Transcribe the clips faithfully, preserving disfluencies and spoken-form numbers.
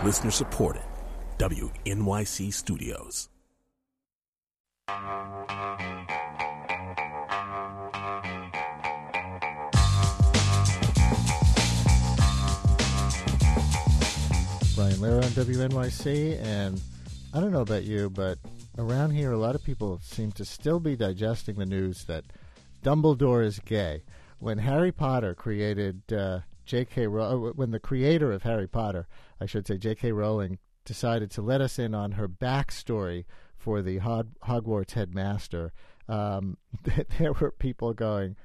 Listener supported. W N Y C Studios. Brian Lehrer on W N Y C, and I don't know about you, but around here a lot of people seem to still be digesting the news that Dumbledore is gay. When Harry Potter created uh, J K. Row- when the creator of Harry Potter, I should say J K. Rowling, decided to let us in on her backstory for the Hog- Hogwarts headmaster, um, there were people going,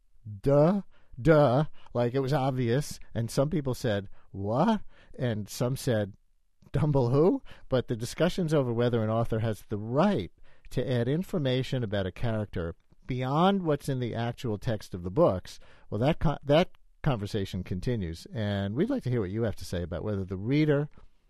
duh, duh, like it was obvious, and some people said, what? And some said, Dumble who? But the discussions over whether an author has the right to add information about a character beyond what's in the actual text of the books, well, that con- that conversation continues. And we'd like to hear what you have to say about whether the reader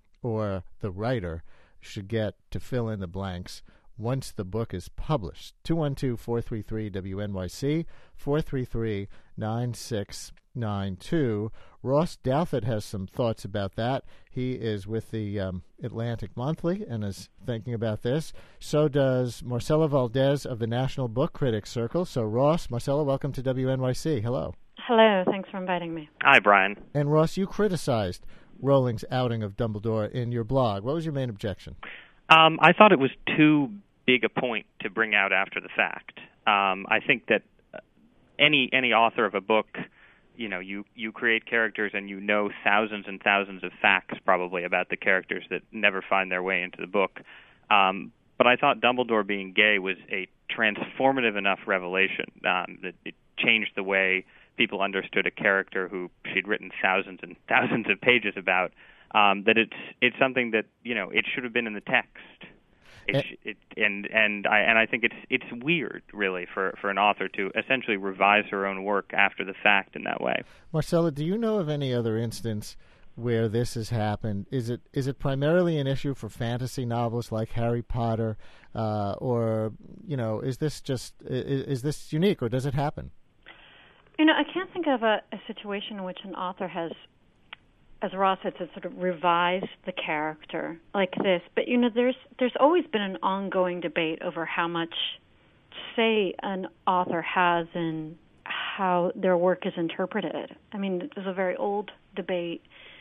or the writer should get to fill in the blanks once the book is published. two one two, four three three, W N Y C, four three three, nine six nine two. Ross Douthat has some thoughts about that. He is with the um, Atlantic Monthly and is thinking about this. So does Marcela Valdez of the National Book Critics Circle. So, Ross, Marcela, welcome to W N Y C. Hello. Hello. Thanks for inviting me. Hi, Brian. And, Ross, you criticized Rowling's outing of Dumbledore in your blog. What was your main objection? Um, I thought it was too big a point to bring out after the fact. Um, I think that any any author of a book, you know, you, you create characters and you know thousands and thousands of facts probably about the characters that never find their way into the book. Um, but I thought Dumbledore being gay was a transformative enough revelation um, that it changed the way people understood a character who she'd written thousands and thousands of pages about, um, that it's it's something that, you know, it should have been in the text. It, it, and and I and I think it's it's weird, really, for, for an author to essentially revise her own work after the fact in that way. Marcella, do you know of any other instance where this has happened? Is it is it primarily an issue for fantasy novels like Harry Potter, uh, or you know, is this just is, is this unique, or does it happen? You know, I can't think of a, a situation in which an author has, as Ross said, to sort of revise the character like this. But, you know, there's there's always been an ongoing debate over how much say an author has in how their work is interpreted. I mean, there's a very old debate,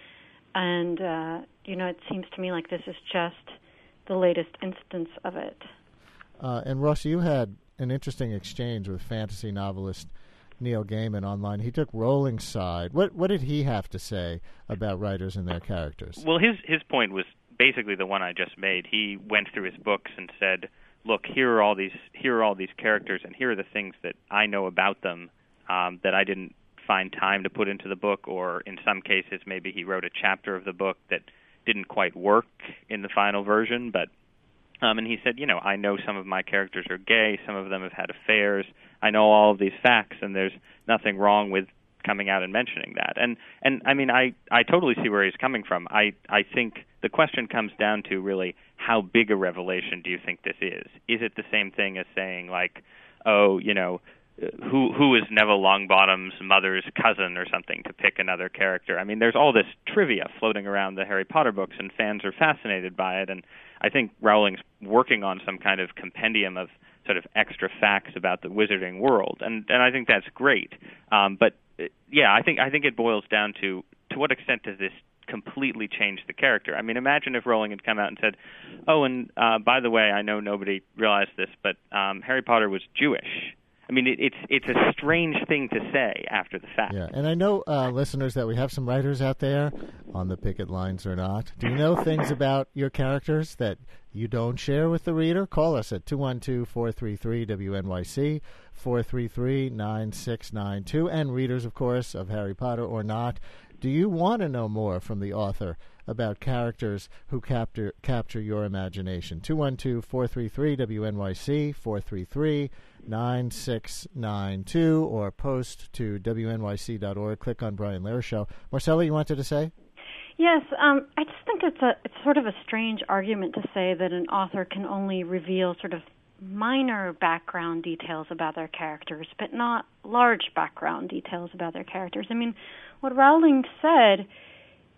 and, uh, you know, it seems to me like this is just the latest instance of it. Uh, and, Ross, you had an interesting exchange with fantasy novelist Neil Gaiman online. He took Rowling's side. What what did he have to say about writers and their characters? Well, his his point was basically the one I just made. He went through his books and said, "Look, here are all these here are all these characters, and here are the things that I know about them um, that I didn't find time to put into the book, or in some cases, maybe he wrote a chapter of the book that didn't quite work in the final version, but." Um, and he said, you know, I know some of my characters are gay, some of them have had affairs. I know all of these facts, and there's nothing wrong with coming out and mentioning that. And, and I mean, I, I totally see where he's coming from. I, I think the question comes down to really how big a revelation do you think this is? Is it the same thing as saying, like, oh, you know, who who is Neville Longbottom's mother's cousin or something, to pick another character? I mean, there's all this trivia floating around the Harry Potter books, and fans are fascinated by it. And I think Rowling's working on some kind of compendium of sort of extra facts about the wizarding world, and and I think that's great. Um, but yeah, I think I think it boils down to to what extent does this completely change the character? I mean, imagine if Rowling had come out and said, "Oh, and uh, by the way, I know nobody realized this, but um, Harry Potter was Jewish." I mean, it, it's it's a strange thing to say after the fact. Yeah, and I know, uh, listeners, that we have some writers out there, on the picket lines or not. Do you know things about your characters that you don't share with the reader? Call us at two one two, four three three, W N Y C, four three three, nine six nine two, and readers, of course, of Harry Potter or not. Do you want to know more from the author about characters who capture capture your imagination? two one two, four three three, W N Y C, four three three, nine six nine two, or post to W N Y C dot org. Click on Brian Lehrer Show. Marcella, you wanted to say? Yes, um, I just think it's a it's sort of a strange argument to say that an author can only reveal sort of minor background details about their characters, but not large background details about their characters. I mean, what Rowling said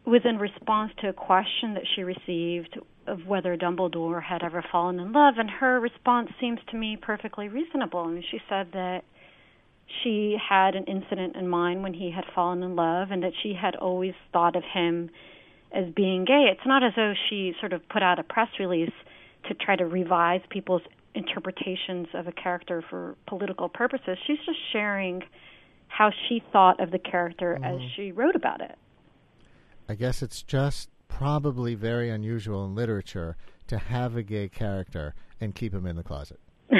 was in response to a question that she received of whether Dumbledore had ever fallen in love, and her response seems to me perfectly reasonable. I mean, she said that she had an incident in mind when he had fallen in love, and that she had always thought of him as being gay. It's not as though she sort of put out a press release to try to revise people's interpretations of a character for political purposes. She's just sharing how she thought of the character mm. as she wrote about it. I guess it's just probably very unusual in literature to have a gay character and keep him in the closet.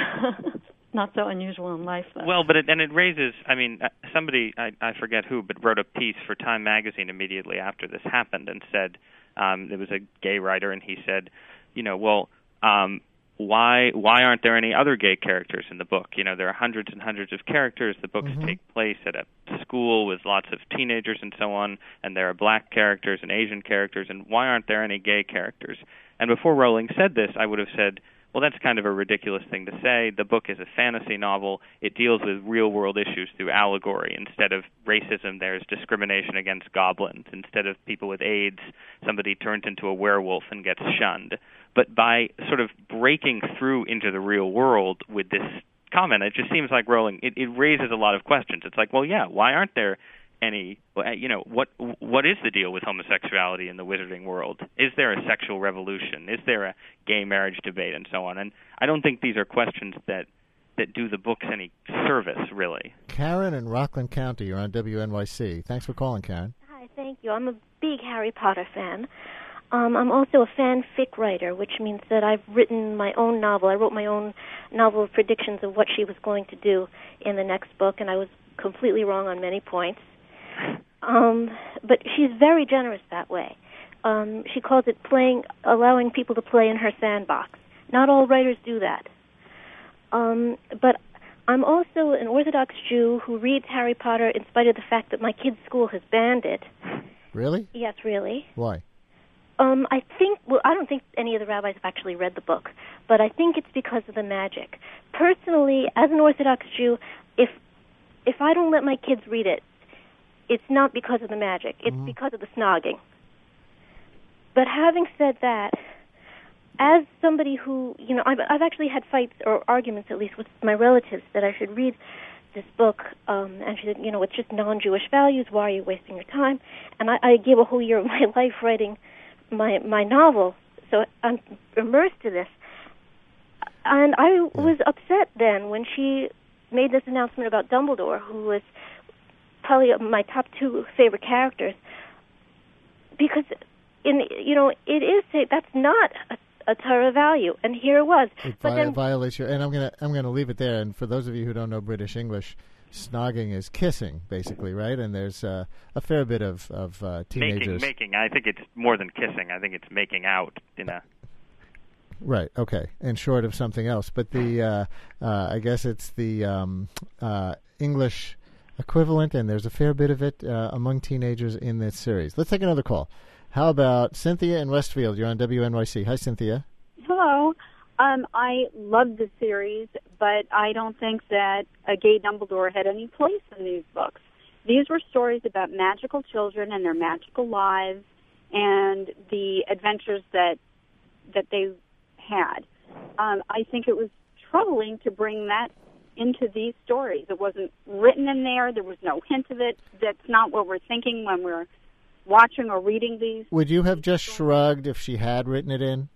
Not so unusual in life, though. Well, but it, and it raises, I mean, somebody, I, I forget who, but wrote a piece for Time magazine immediately after this happened and said, um, there was a gay writer, and he said, you know, well, um, why why aren't there any other gay characters in the book? You know, there are hundreds and hundreds of characters. The books mm-hmm. take place at a school with lots of teenagers and so on, and there are black characters and Asian characters, and why aren't there any gay characters? And before Rowling said this, I would have said, well, that's kind of a ridiculous thing to say. The book is a fantasy novel. It deals with real-world issues through allegory. Instead of racism, there's discrimination against goblins. Instead of people with AIDS, somebody turns into a werewolf and gets shunned. But by sort of breaking through into the real world with this comment, it just seems like Rowling, it, it raises a lot of questions. It's like, well, yeah, why aren't there any, you know, what what is the deal with homosexuality in the wizarding world? Is there a sexual revolution? Is there a gay marriage debate and so on? And I don't think these are questions that, that do the books any service, really. Karen in Rockland County, you're on W N Y C. Thanks for calling, Karen. Hi, thank you. I'm a big Harry Potter fan. Um, I'm also a fanfic writer, which means that I've written my own novel. I wrote my own novel of predictions of what she was going to do in the next book, and I was completely wrong on many points. Um, but she's very generous that way. Um, she calls it playing, allowing people to play in her sandbox. Not all writers do that. Um, but I'm also an Orthodox Jew who reads Harry Potter in spite of the fact that my kid's school has banned it. Really? Yes, really. Why? Um, I think, well, I don't think any of the rabbis have actually read the book, but I think it's because of the magic. Personally, as an Orthodox Jew, if if I don't let my kids read it, it's not because of the magic. It's mm-hmm. because of the snogging. But having said that, as somebody who, you know, I've, I've actually had fights or arguments, at least with my relatives, that I should read this book, um, and she said, you know, it's just non-Jewish values. Why are you wasting your time? And I, I gave a whole year of my life writing my my novel, so I'm immersed to this. And I was upset then when she made this announcement about Dumbledore, who was probably my top two favorite characters, because in you know it is that's not a, a Torah value, and here it was. It but vi- then, violates your, and I'm gonna I'm gonna leave it there. And for those of you who don't know British English, snogging is kissing, basically, right? And there's uh, a fair bit of of uh, teenagers making, making. I think it's more than kissing. I think it's making out in a. Right. Okay. And short of something else, but the uh, uh, I guess it's the um, uh, English equivalent, and there's a fair bit of it uh, among teenagers in this series. Let's take another call. How about Cynthia in Westfield? You're on W N Y C. Hi, Cynthia. Hello. Um, I love the series, but I don't think that a gay Dumbledore had any place in these books. These were stories about magical children and their magical lives and the adventures that that they had. Um, I think it was troubling to bring that into these stories. It wasn't written in there. There was no hint of it. That's not what we're thinking when we're watching or reading these. Would you have just shrugged if she had written it in?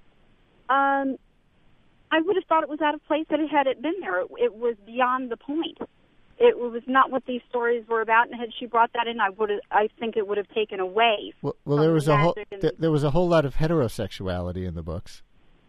Um, I would have thought it was out of place that it had it been there. It, it was beyond the point. It was not what these stories were about, and had she brought that in, I would have, I think it would have taken away. Well, well there was a whole th- there was a whole lot of heterosexuality in the books.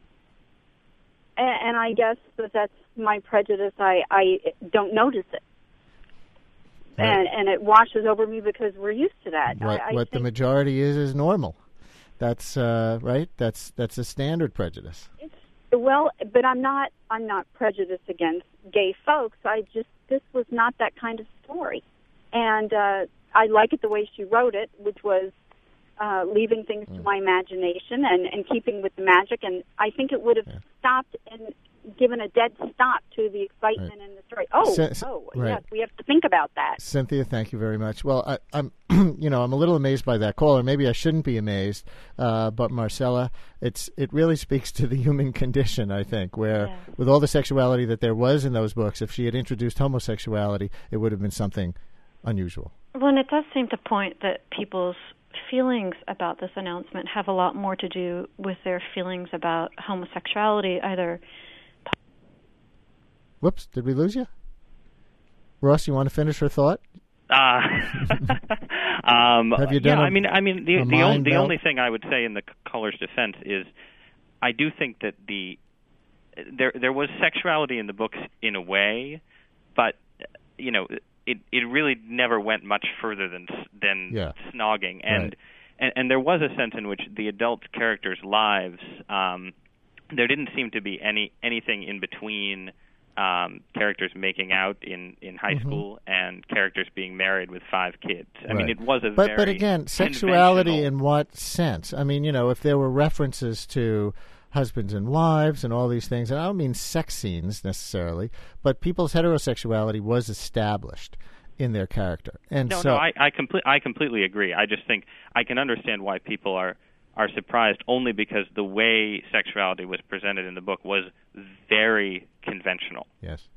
And, and I guess that that's my prejudice. I, I don't notice it. Right. And and it washes over me because we're used to that. What, I, I what the majority is is normal. That's uh, right. That's that's a standard prejudice. It's, well, but I'm not. I'm not prejudiced against gay folks. I just this was not that kind of story, and uh, I like it the way she wrote it, which was uh, leaving things mm. to my imagination and, and keeping with the magic. And I think it would have yeah. stopped and given a dead stop to the excitement right. in the story. Oh, C- oh, right. yes, we have to think about that. Cynthia, thank you very much. Well, I, I'm, you know, I'm a little amazed by that call, or maybe I shouldn't be amazed. Uh, but Marcella, it's it really speaks to the human condition, I think, where Yeah. with all the sexuality that there was in those books, if she had introduced homosexuality, it would have been something unusual. Well, and it does seem to point that people's feelings about this announcement have a lot more to do with their feelings about homosexuality, either. Whoops, did we lose you? Ross, you want to finish her thought? Uh, um, Have you yeah, done a- I mean, I mean, the a the, on, mind the melt? only thing I would say in the caller's defense is, I do think that the there there was sexuality in the books in a way, but you know, it it really never went much further than than Yeah. snogging, and, Right. and and there was a sense in which the adult characters' lives, um, there didn't seem to be any anything in between. Um, characters making out in, in high Mm-hmm. school and characters being married with five kids. I mean, Right. it was a But very but again, sexuality conventional- in what sense? I mean, you know, if there were references to husbands and wives and all these things, and I don't mean sex scenes necessarily, but people's heterosexuality was established in their character. And No, so, no, I I, comple- I completely agree. I just think I can understand why people are are surprised, only because the way sexuality was presented in the book was very conventional. yes.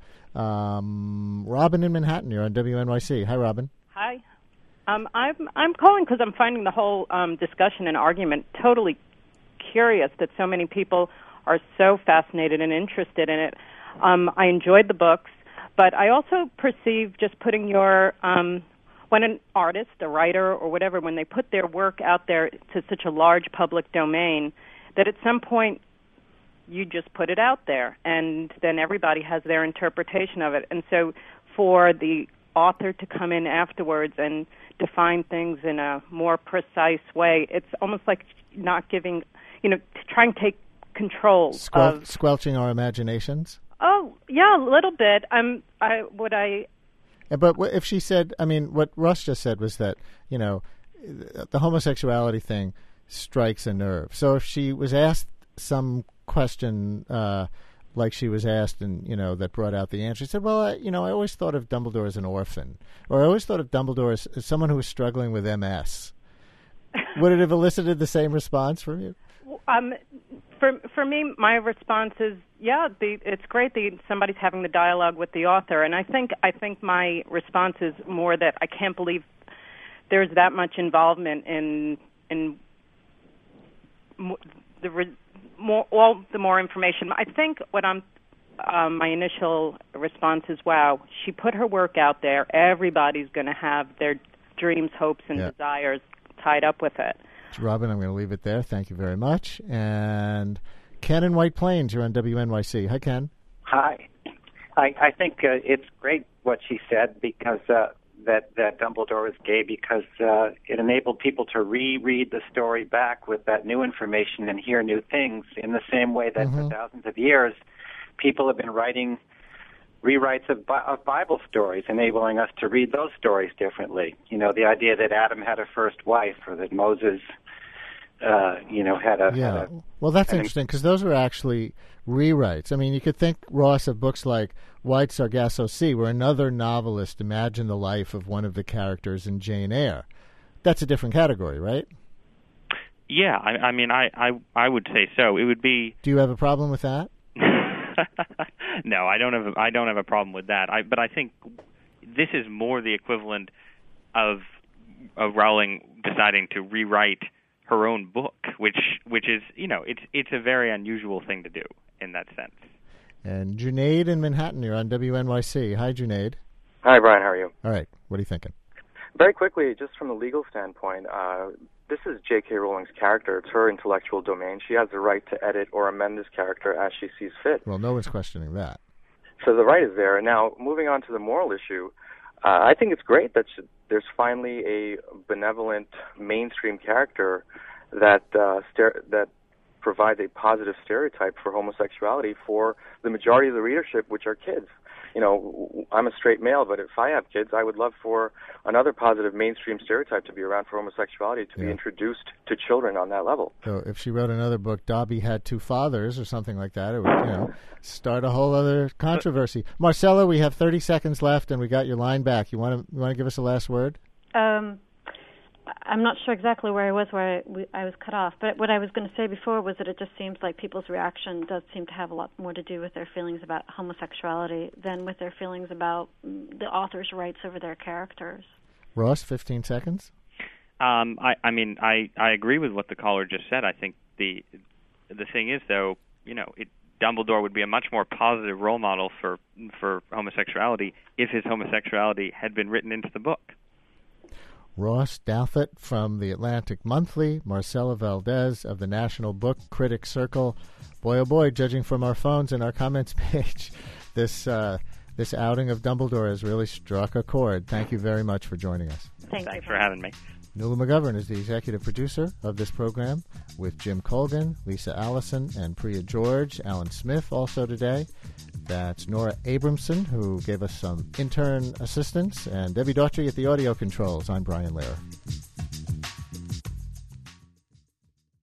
Um, Robin in Manhattan, you're on W N Y C. Hi, Robin. Hi. Um, I'm I'm calling because I'm finding the whole um, discussion and argument totally curious that so many people are so fascinated and interested in it. Um, I enjoyed the books, but I also perceive just putting your um, when an artist, a writer, or whatever, when they put their work out there to such a large public domain, that at some point you just put it out there, and then everybody has their interpretation of it. And so for the author to come in afterwards and define things in a more precise way, it's almost like not giving, you know, to try and take control Squel- of... squelching our imaginations? Oh, yeah, a little bit. Um, I would I... Uh, But wh- if she said, I mean, what Russ just said was that, you know, the homosexuality thing strikes a nerve. So if she was asked some question uh, like she was asked and, you know, that brought out the answer, she said, well, I, you know, I always thought of Dumbledore as an orphan, or I always thought of Dumbledore as, as someone who was struggling with M S. Would it have elicited the same response from you? Um, for for me, my response is, yeah, the, it's great that somebody's having the dialogue with the author, and I think I think my response is more that I can't believe there's that much involvement in in mo- the re, more all the more information. I think what I'm um, my initial response is, wow, she put her work out there. Everybody's going to have their dreams, hopes, and Yeah. desires tied up with it. Robin, I'm going to leave it there. Thank you very much. And Ken in White Plains, you're on W N Y C. Hi, Ken. Hi. I, I think uh, it's great what she said because uh, that that Dumbledore is gay because uh, it enabled people to reread the story back with that new information and hear new things in the same way that Mm-hmm. for thousands of years people have been writing rewrites of, Bi- of Bible stories, enabling us to read those stories differently. You know, the idea that Adam had a first wife or that Moses, uh, you know, had a... Yeah. Had a well, that's an- interesting because those were actually rewrites. I mean, you could think, Ross, of books like White Sargasso Sea, where another novelist imagined the life of one of the characters in Jane Eyre. That's a different category, right? Yeah, I, I mean, I, I I would say so. It would be Do you have a problem with that? no, I don't have I don't have a problem with that. I but I think this is more the equivalent of of Rowling deciding to rewrite her own book, which which is, you know, it's it's a very unusual thing to do in that sense. And Junaid in Manhattan, you're on W N Y C. Hi, Junaid. Hi, Brian. How are you? All right. What are you thinking? Very quickly, just from the legal standpoint, uh, this is J K. Rowling's character. It's her intellectual domain. She has the right to edit or amend this character as she sees fit. Well, no one's questioning that. So the right is there. Now, moving on to the moral issue, uh, I think it's great that she, there's finally a benevolent mainstream character that uh, stere- that provides a positive stereotype for homosexuality for the majority of the readership, which are kids. you know, I'm a straight male, but if I have kids, I would love for another positive mainstream stereotype to be around for homosexuality, to yeah. be introduced to children on that level. So if she wrote another book, Dobby Had Two Fathers, or something like that, it would, you know, start a whole other controversy. Marcella, we have thirty seconds left, and we got your line back. You want to you want to give us a last word? Um, I'm not sure exactly where I was, where I, we, I was cut off. But what I was going to say before was that it just seems like people's reaction does seem to have a lot more to do with their feelings about homosexuality than with their feelings about the author's rights over their characters. Ross, fifteen seconds. Um, I, I mean, I, I agree with what the caller just said. I think the the thing is, though, you know, it, Dumbledore would be a much more positive role model for for homosexuality if his homosexuality had been written into the book. Ross Douthat from the Atlantic Monthly, Marcella Valdez of the National Book Critics Circle. Boy, oh boy, judging from our phones and our comments page, this uh, this outing of Dumbledore has really struck a chord. Thank you very much for joining us. Thank Thanks you. for having me. Nuala McGovern is the executive producer of this program with Jim Colgan, Lisa Allison, and Priya George. Alan Smith also today. That's Nora Abramson, who gave us some intern assistance, and Debbie Daughtry at the audio controls. I'm Brian Lehrer.